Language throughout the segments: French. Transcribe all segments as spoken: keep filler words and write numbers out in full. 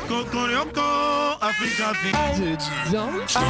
Cocorioko, Africa, Africa.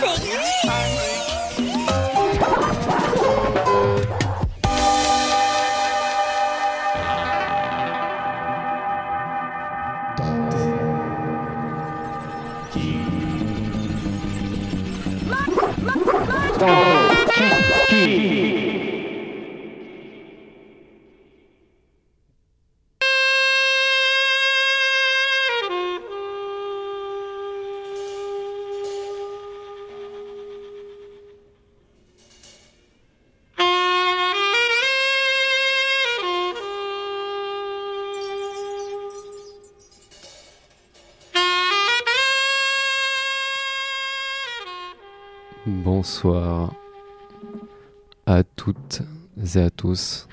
Bonsoir à toutes et à tous.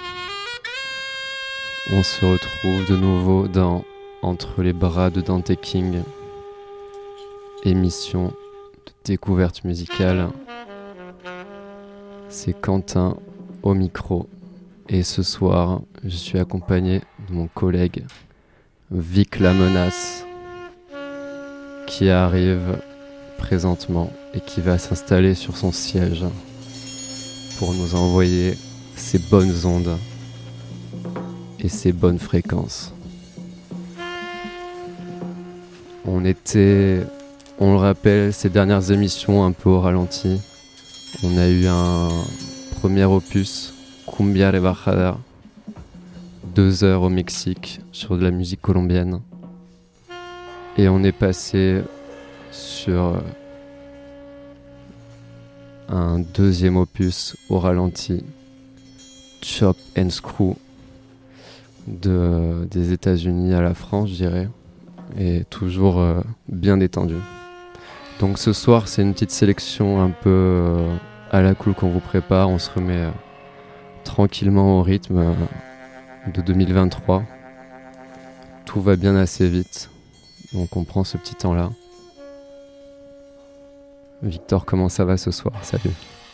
On se retrouve de nouveau dans Entre les bras de Dante King, émission de découverte musicale. C'est Quentin au micro et ce soir je suis accompagné de mon collègue Vic la Menace qui arrive présentement et qui va s'installer sur son siège pour nous envoyer ses bonnes ondes et ses bonnes fréquences. On était, on le rappelle, ces dernières émissions un peu au ralenti. On a eu un premier opus, Cumbia Rebajada, deux heures au Mexique sur de la musique colombienne. Et on est passé sur un deuxième opus au ralenti, Chop and Screw, de, des États-Unis à la France, je dirais, et toujours euh, bien détendu. Donc ce soir, c'est une petite sélection un peu euh, à la cool qu'on vous prépare. On se remet euh, tranquillement au rythme euh, de deux mille vingt-trois. Tout va bien assez vite, donc on prend ce petit temps-là. Victor, comment ça va ce soir? Salut.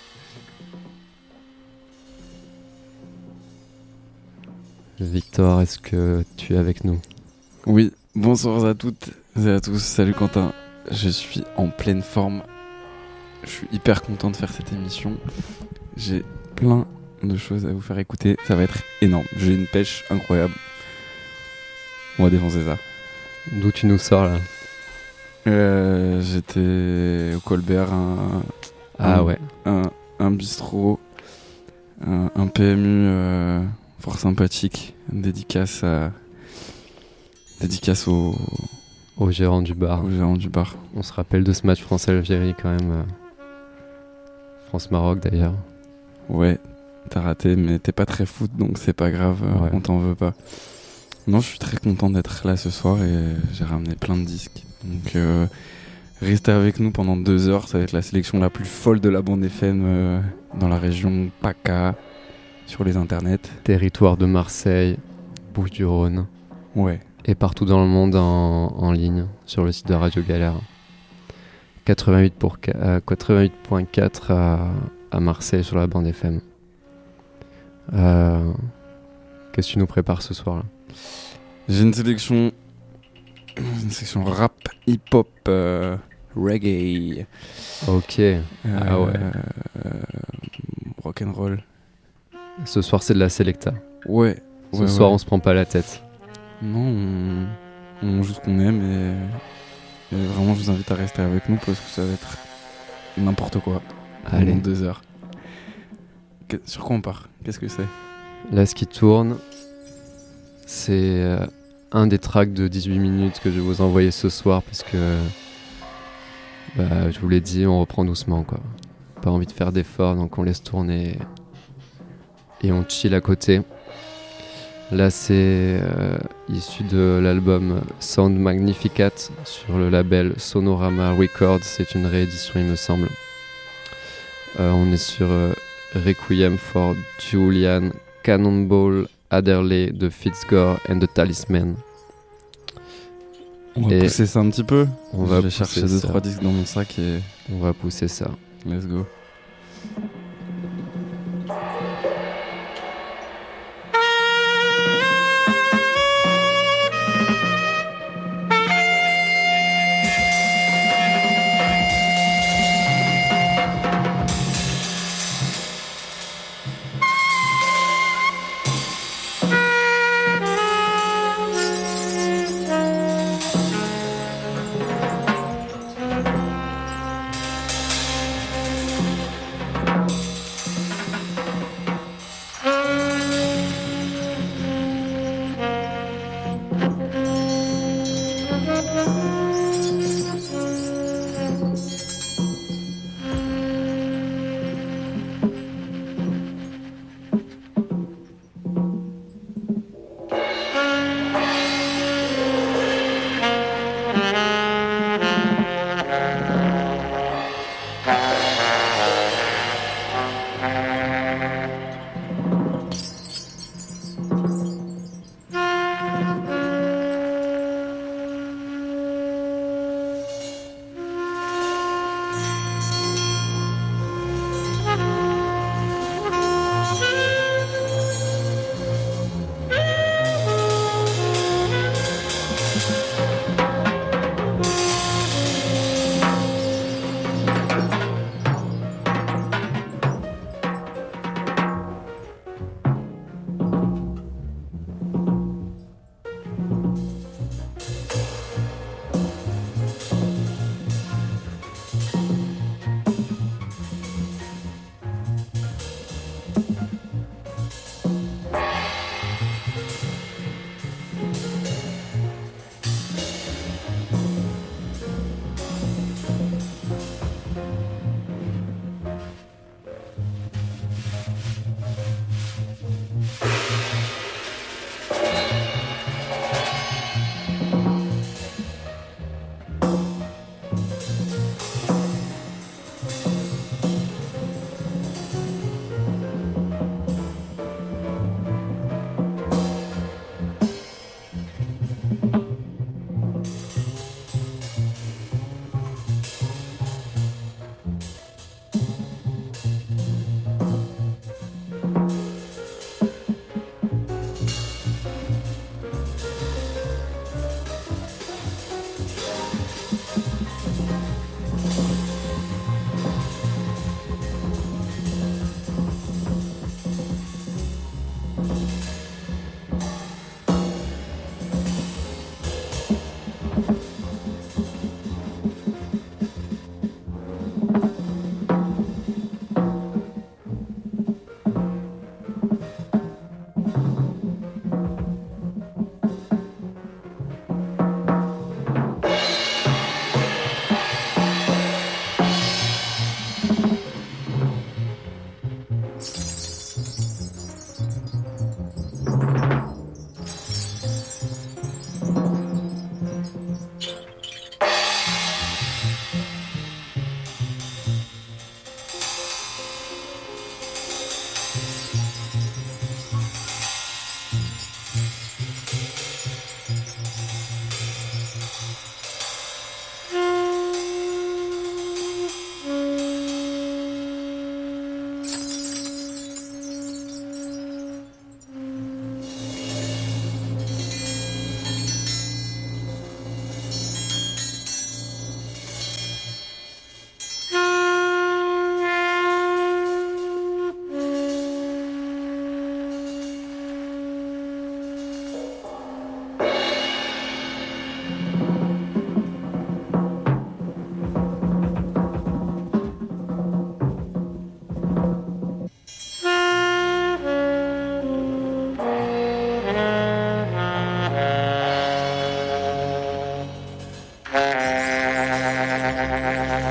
Victor, est-ce que tu es avec nous? Oui, bonsoir à toutes et à tous. Salut Quentin, je suis en pleine forme. Je suis hyper content de faire cette émission. J'ai plein de choses à vous faire écouter. Ça va être énorme. J'ai une pêche incroyable. On va défoncer ça. D'où tu nous sors là? Euh, j'étais au Colbert, un, ah un, ouais, un, un bistrot, un, un P M U euh, fort sympathique, une dédicace à, dédicace au, au gérant du bar. Au gérant du bar. On se rappelle de ce match France-Algérie quand même, euh, France-Maroc d'ailleurs. Ouais, t'as raté, mais t'es pas très foot, donc c'est pas grave, ouais. On t'en veut pas. Non, je suis très content d'être là ce soir et j'ai ramené plein de disques. Donc euh, restez avec nous pendant deux heures, ça va être la sélection la plus folle de la bande F M euh, dans la région PACA, sur les internets. Territoire de Marseille, Bouches-du-Rhône. Ouais. Et partout dans le monde en, en ligne, sur le site de Radio Galère. quatre-vingt-huit virgule quatre à, à Marseille sur la bande F M. Euh, qu'est-ce que tu nous prépares ce soir là? J'ai une sélection, une section rap, hip-hop, euh, reggae. Ok. Euh, ah ouais. Euh, rock'n'roll. Ce soir c'est de la Selecta. Ouais. Ce ouais, soir ouais. on se prend pas la tête. Non, on, on joue ce qu'on aime et, et vraiment je vous invite à rester avec nous parce que ça va être n'importe quoi. Allez. Pendant deux heures. Que, sur quoi on part? Qu'est-ce que c'est? Là ce qui tourne, c'est euh, un des tracks de dix-huit minutes que je vais vous envoyer ce soir parce que bah, je vous l'ai dit, on reprend doucement quoi. Pas envie de faire d'efforts donc on laisse tourner et on chill à côté. Là c'est euh, issu de l'album Sound Magnificat sur le label Sonorama Records, c'est une réédition il me semble. Euh, on est sur euh, Requiem for Julian, Cannonball Adderley de Fitzgore and the Talisman. On va et pousser ça un petit peu. On Je va vais chercher deux trois disques dans mon sac et on va pousser ça. Let's go.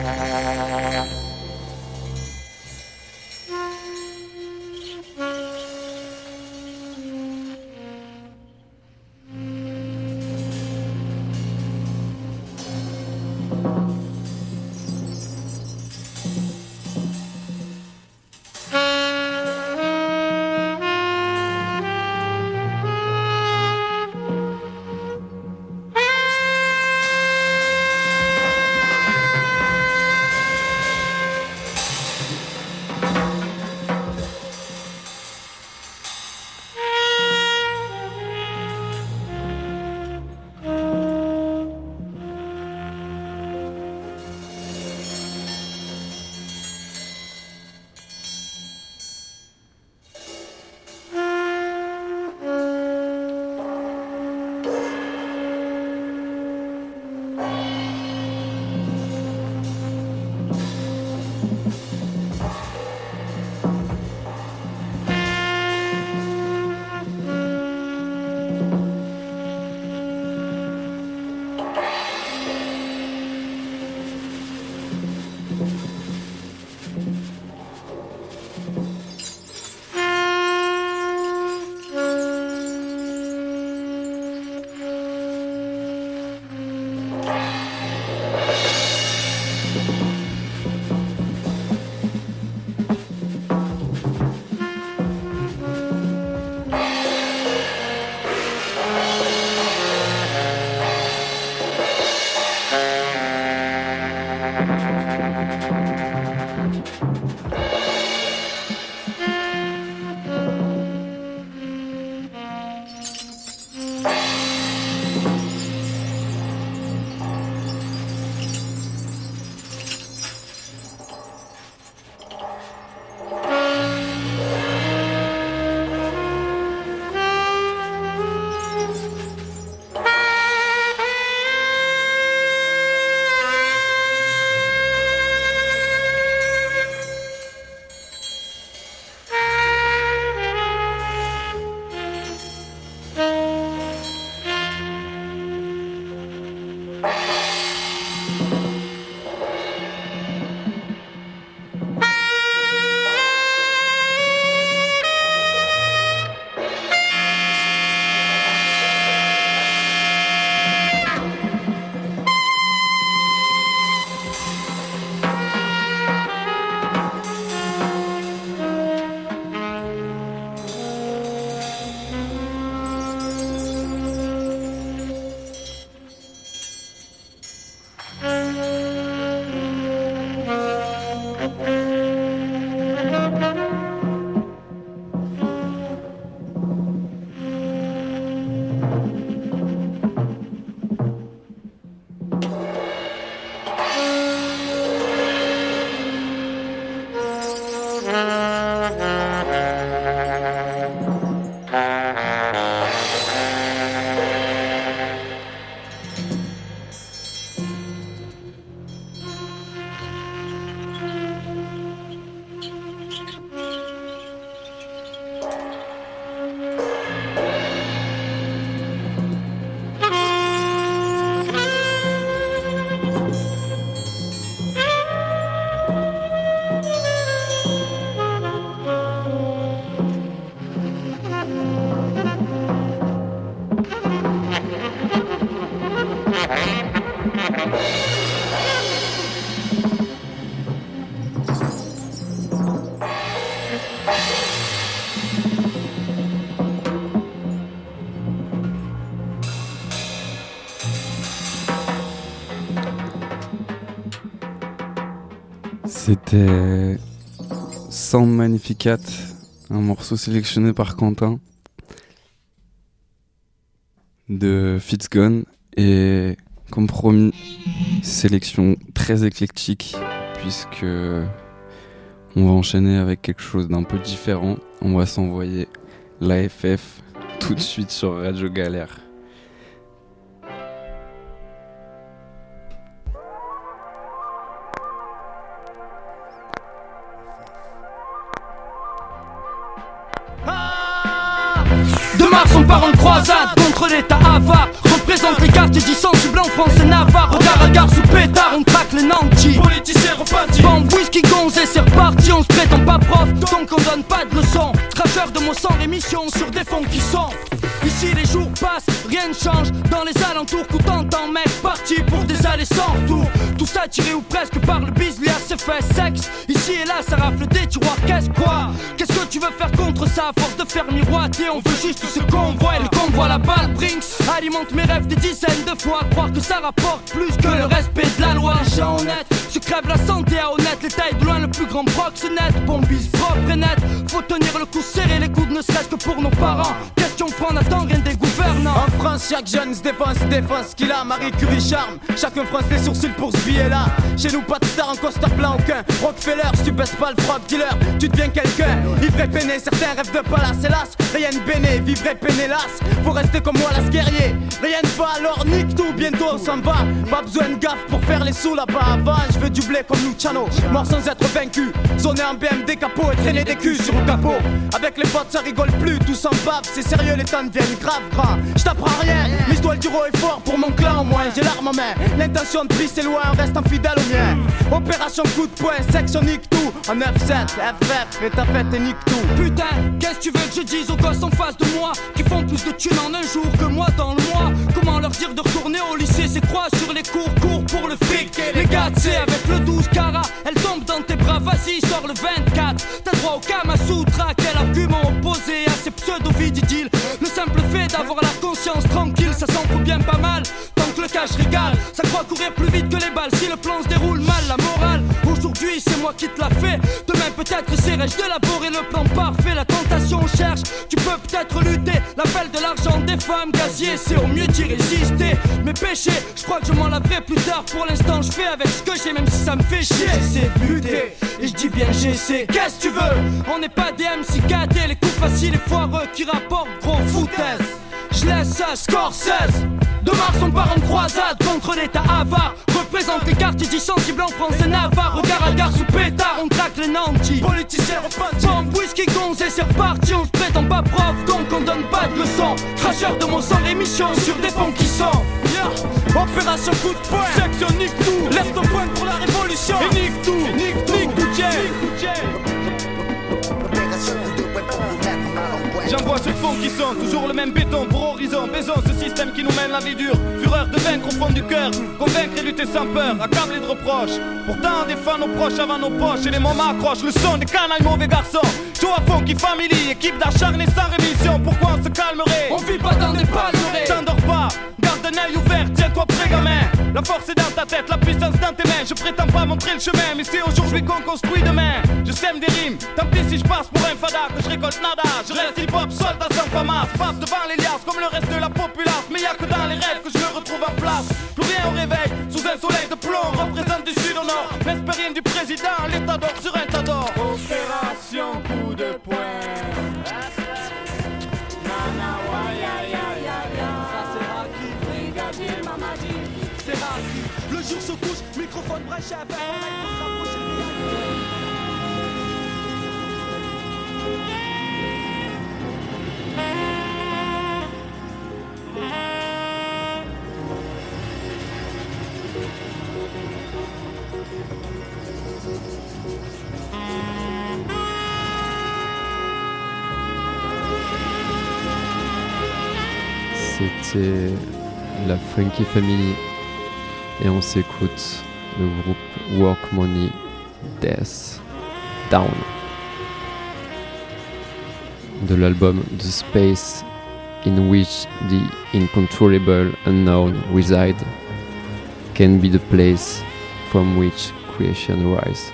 C'était Sound Magnificat, un morceau sélectionné par Quentin de Fitzgone et comme promis, sélection très éclectique puisque on va enchaîner avec quelque chose d'un peu différent. On va s'envoyer l'A F F tout de suite sur Radio Galère. Demain on part en croisade contre l'état avare. Représente représente les quartiers dits sensibles en France et Navarre. Regard à gare sous pétard, on traque les nantis. Politiciens repentis, bombe, whisky, gonze et c'est reparti. On se prétend pas prof, donc on donne pas de leçons. Cracheur de mots sans rémission sur des fonds qui sont. Ici les jours passent, rien ne change. Dans les alentours, coup t'entends mec parti pour des allées sans retour. Tout ça tiré ou presque par le bis, lui à ses fesses sexe. Ici et là ça rafle des tiroirs, qu'est-ce quoi? Qu'est-ce que tu veux faire contre ça? À force de faire miroiter, on veut juste ce qu'on voit. Et le convoi, la balle Brinks alimente mes rêves des dizaines de fois. Croire que ça rapporte plus que le respect de la loi. Gens honnêtes, se crève la santé à honnête. L'État est de loin le plus grand proxénète. Bombise propre et net, faut tenir le coup serré les coudes ne serait-ce que pour nos parents. Question prend, n'attend rien des gouvernants. En France, chaque jeune se défense, défense qu'il a. Marie Curie charme, chacun fronce les sourcils pour ce billet-là. Chez nous, pas de star en costard blanc aucun. Rockefeller, si tu baisses pas le frog dealer, tu deviens quelqu'un. Ivre et peiné, certains rêvent de palace, hélas. Rien de béné, vivre et peiné, las. Faut rester comme moi, las guerrier. Rien ne va, alors nique tout, bientôt on s'en va. Pas besoin de gaffe pour faire les sous là-bas. Avant, je veux du blé comme Luciano, mort sans être vaincu. Zoner en B M D capot et traîner des culs sur le capot. Avec les potes, ça rigole plus, tout s'en bave. C'est sérieux, les temps deviennent grave grands. J't'apprends rien, mais j'dois le dire haut et fort pour mon clan au moins. J'ai l'arme en main, l'intention de prise c'est loin, reste fidèle au mien. Opération coup de poing, section nique tout. En neuf sept, F F, et ta fête et nique tout. Putain, qu'est-ce que tu veux que je dise aux gosses en face de moi qui font plus de thunes en un jour que moi dans le mois? Comment leur dire de retourner au lycée? C'est croix sur les cours, cours pour le fric. Les gars, tu sais, avec le douze carat, elle tombe dans tes bras, vas-y, sors le vingt-quatre. T'as droit au Kamasutra, quel argument opposé à ces pseudo-vididiles? Le simple fait d'avoir la conscience tranquille, ça s'en fout bien pas mal. Tant que le cash régale, ça croit courir plus vite que les balles. Si le plan se déroule mal, la morale, aujourd'hui c'est moi qui te l'a fait. Demain peut-être essaierai-je d'élaborer le plan parfait. La tentation cherche, tu peux peut-être lutter. L'appel de l'argent des femmes, gazier, c'est au mieux d'y résister. Mes péchés, je crois que je m'en laverai plus tard. Pour l'instant je fais avec ce que j'ai, même si ça me fait chier. J'essaie de lutter, et je dis bien j'essaie. Qu'est-ce que tu veux? On n'est pas des M C gâtés, les coups faciles et foireux qui rapportent gros foutaise. Je laisse ça, Scorsese. De Mars on part en croisade contre l'état avare. Représente les quartiers dits sensibles en France et Navarre. Regard à gare sous pétard, on traque les nantis. Politiciens repentis, bombe, whisky, gonze et c'est reparti. On se prétend pas prof, donc on donne pas de leçons. Cracheur de mots sans rémission sur des fonds qui sont yeah. Opération coup de poing, section nique tout. Lève ton poing pour la révolution et nique tout, nique tout, nique tout, tiens. J'envoie ceux fonds qui sont toujours le même béton pour horizon. Baisons ce système qui nous mène la vie dure. Fureur de vaincre au fond du cœur. Convaincre et lutter sans peur, accablé de reproches. Pourtant on défend nos proches avant nos poches. Et les mots m'accrochent, le son des canailles mauvais garçons. Joe à fond qui family, équipe d'acharnés sans rémission. Pourquoi on se calmerait? On vit pas dans des palmeraies. T'endors pas, garde un œil ouvert, tiens-toi prêt gamin. La force est dans ta tête, la puissance dans tes mains. Je prétends pas montrer le chemin, mais c'est aujourd'hui qu'on construit demain. Je sème des rimes, tant pis si je passe pour un fada. Que je récolte nada, je reste hip-hop, soldat sans famas. Passe devant les liasses comme le reste de la populace. Mais y'a que dans les rêves que je me retrouve en place. Plus rien au réveil, sous un soleil de plomb. Représente du sud au nord, n'espère rien du président. L'état d'or sur un tas d'or. Opération coup de poing. Le jour se couche, microphone brèche avec. C'était la Funky Family et on s'écoute le groupe Work Money Death Down de l'album The Space in which the incontrollable unknown reside can be the place from which creation rise.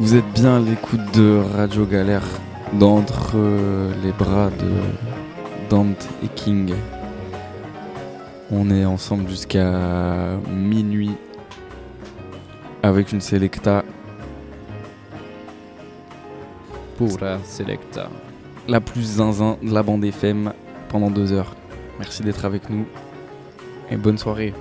Vous êtes bien à l'écoute de Radio Galère, d'entre euh, les bras de Dante et King. On est ensemble jusqu'à minuit avec une Selecta. Pura Selecta. La plus zinzin de la bande F M pendant deux heures. Merci d'être avec nous et bonne soirée.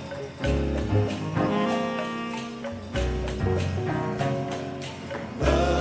Love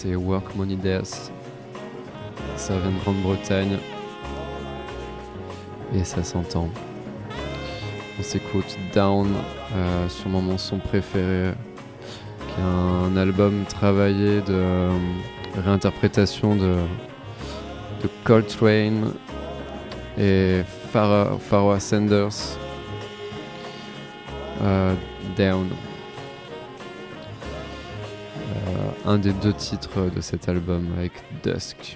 c'est Work Money Death. Ça vient de Grande-Bretagne et ça s'entend. On s'écoute Down, euh, sûrement mon son préféré, qui est un album travaillé de euh, réinterprétation de, de Coltrane et Pharoah, Pharoah Sanders. Euh, Down. Euh, un des deux titres de cet album avec Dusk.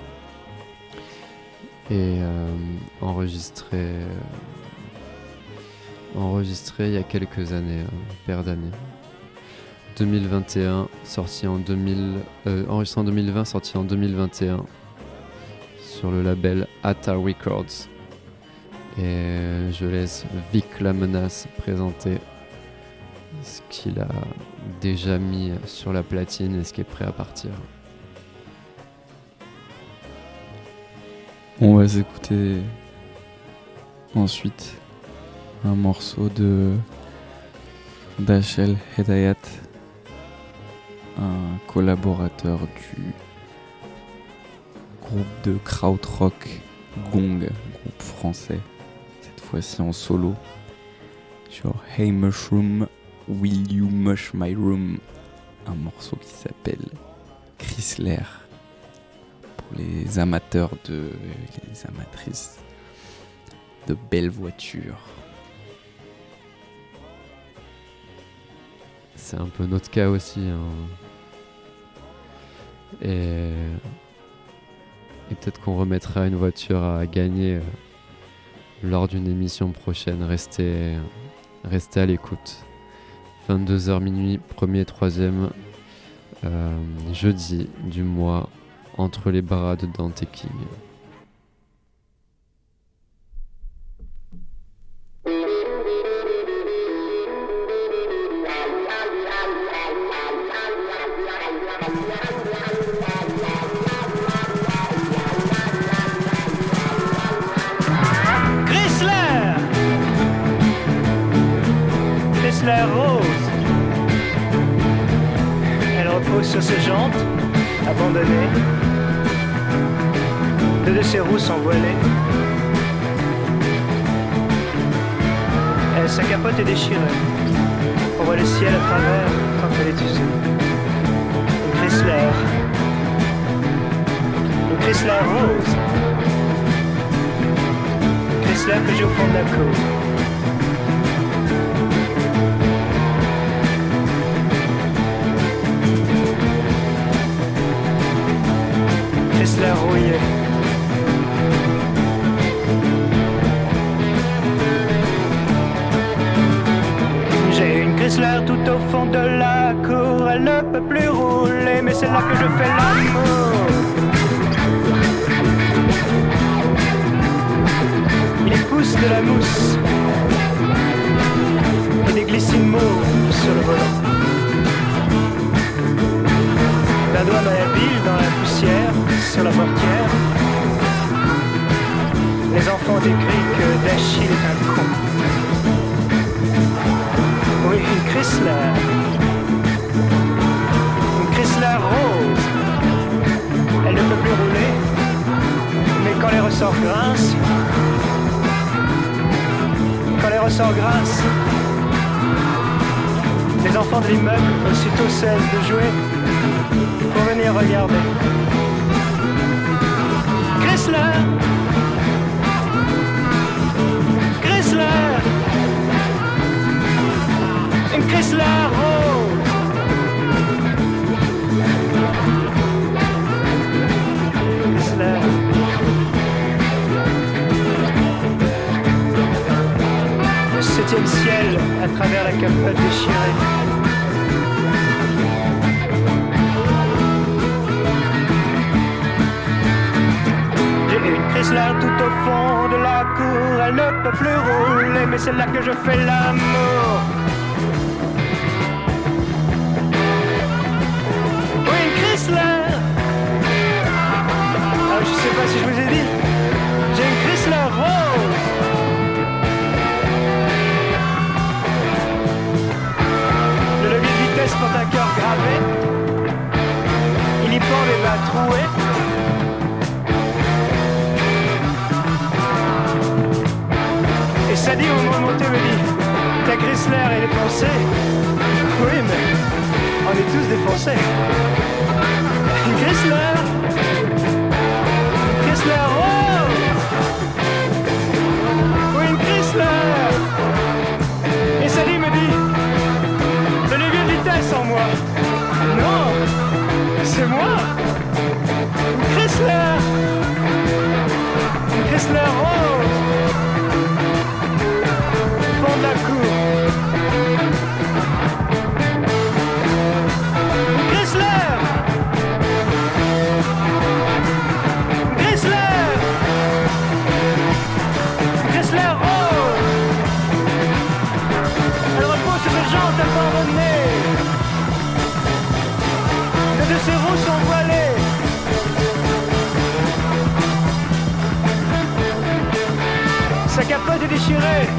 Et euh, enregistré, euh, enregistré il y a quelques années, euh, paire d'années. deux mille vingt et un, sorti en deux mille, euh, enregistré en deux mille vingt, sorti en deux mille vingt et un sur le label Ata Records. Et je laisse Vic la Menace présenter ce qu'il a déjà mis sur la platine et ce qui est prêt à partir. On va s'écouter ensuite un morceau de Dachel Hedayat, un collaborateur du groupe de krautrock Gong, groupe français, cette fois-ci en solo, sur Hey Mushroom, Will You Mush My Room, un morceau qui s'appelle Chrysler. Pour les amateurs de, les amatrices de belles voitures. C'est un peu notre cas aussi. Hein. Et, et peut-être qu'on remettra une voiture à gagner euh, lors d'une émission prochaine. Restez, restez à l'écoute. vingt-deux heures minuit, premier et troisième euh, jeudi du mois. Entre les bras de Dante King. Chrysler Chrysler rose. Elle repose sur ses jantes abandonnées. Deux de ses roues sont voilées. Et sa capote est déchirée. On voit le ciel à travers quand elle est usée. Une Chrysler. Une Chrysler rose. Une Chrysler que j'ai au fond de la cour. Chrysler rouillée. Chrysler tout au fond de la cour, elle ne peut plus rouler, mais c'est là que je fais l'amour. Il épouse de la mousse et des glycines mauves sur le volant. La douane dans la ville, dans la poussière, sur la portière. Les enfants décrient que Dachil est un con. Oui, une Chrysler. Une Chrysler rose. Elle ne peut plus rouler, mais quand les ressorts grincent, quand les ressorts grincent, les enfants de l'immeuble aussitôt cessent de jouer pour venir regarder. Chrysler. Chrysler. Une Chrysler rose. Chrysler. Le septième ciel à travers la capote déchirée. J'ai une Chrysler tout au fond de la cour. Elle ne peut plus rouler, mais c'est là que je fais l'amour. Ah, je sais pas si je vous ai dit, j'ai une Chrysler rose. Le levier de vitesse porte un cœur gravé. Il y Sadie au moment de monter me dit ta Chrysler elle est foncée. Oui mais on est tous des Français. Une Chrysler, une Chrysler, oh oui une Chrysler. Et Sadie me dit de levier de vitesse en moi. Non, c'est moi. Une Chrysler, une Chrysler rose. Fond de la cour. Chrysler, Chrysler, Chrysler rose. Elle repose sur ses jantes abandonnées. Les deux ses roues sont voilées. Sa capote est déchirée.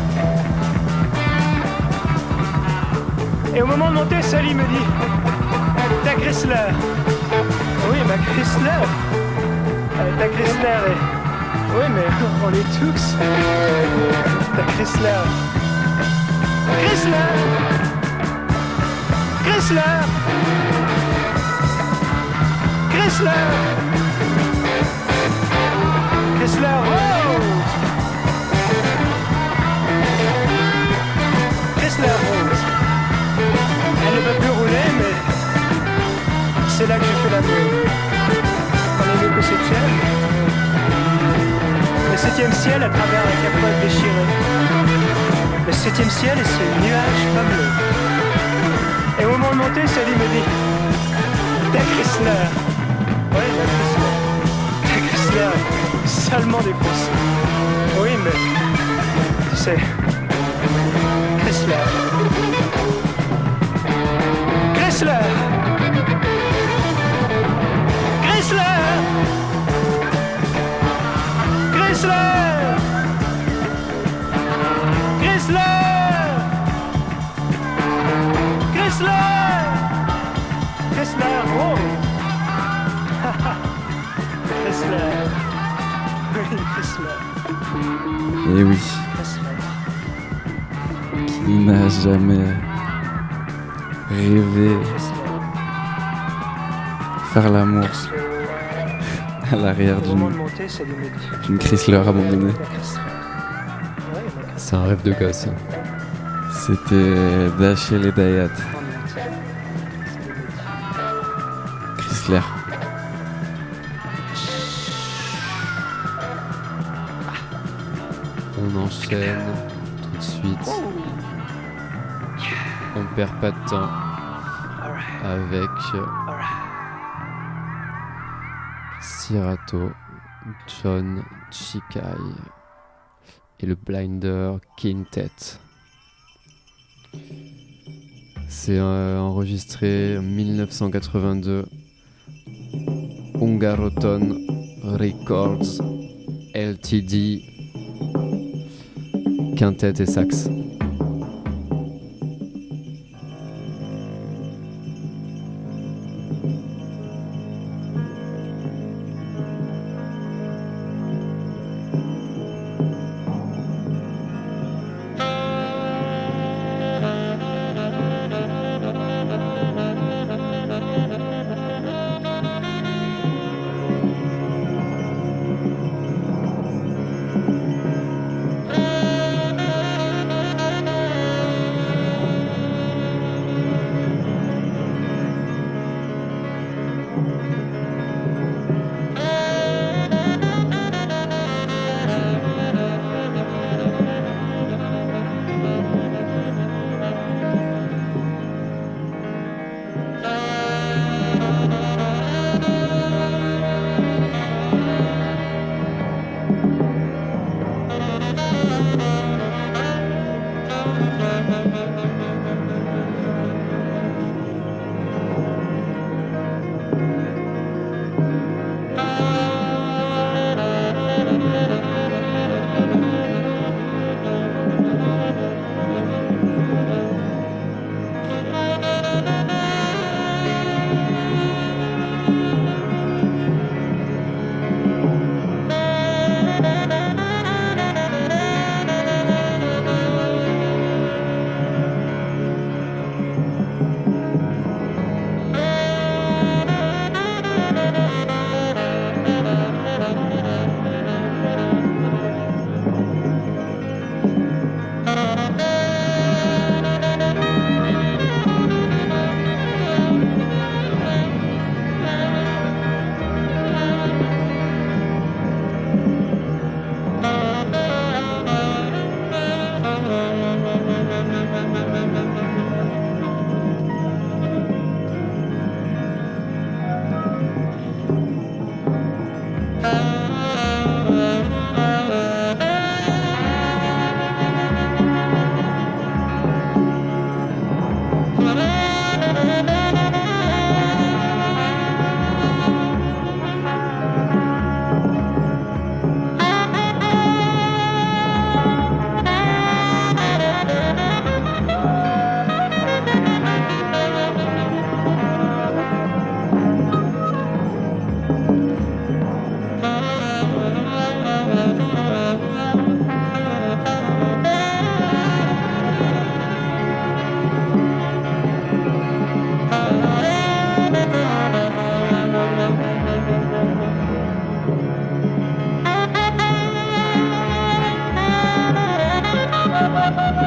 Et au moment de monter, Sally me dit ta Chrysler. Oui, ma Chrysler. Euh, ta Chrysler est... Oui, mais on est tous. Ta Chrysler. Chrysler. Chrysler. Chrysler. Chrysler rose. Chrysler rose. Elle ne peut plus rouler, mais c'est là que j'ai fait l'amour. On est mieux qu'au septième. Le septième ciel à travers la capote déchirée. Le septième ciel et ses nuages pas bleus. Et au moment de monter, Sally me dit ta Chrysler. Oui, la Chrysler. Ta Chrysler est salement défoncée. Oui, mais tu sais, Chrysler. Chrysler. Chrysler. Chrysler. Chrysler. Chrysler. Chrysler. Oh. Chrysler. Oui, Chrysler. Et oui. Chrysler. Qui n'a jamais rêvé faire l'amour à l'arrière d'une, d'une Chrysler abandonnée. C'est un rêve de gosse. C'était Dashiell et Dayat. Chrysler. On enchaîne tout de suite. On perd pas de temps avec Sirato, John Chikai et le Blinder Quintet. C'est euh, enregistré en dix-neuf cent quatre-vingt-deux. Ungaroton Records L T D. Quintet et sax.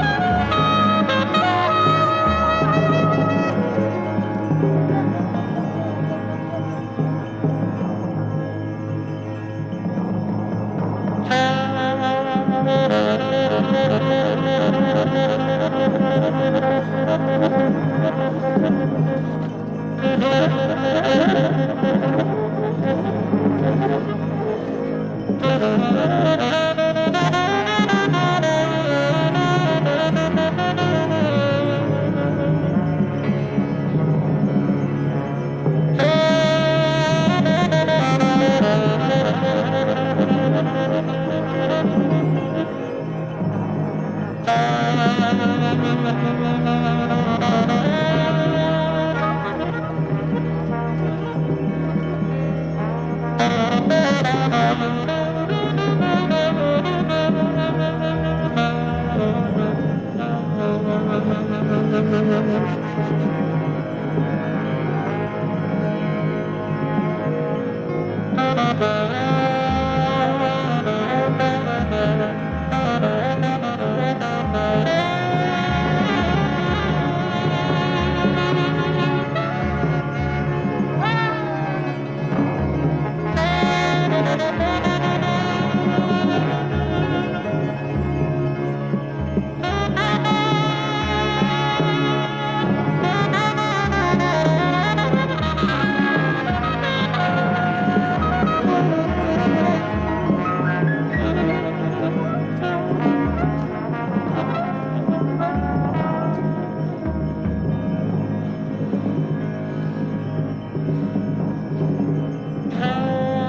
Thank you.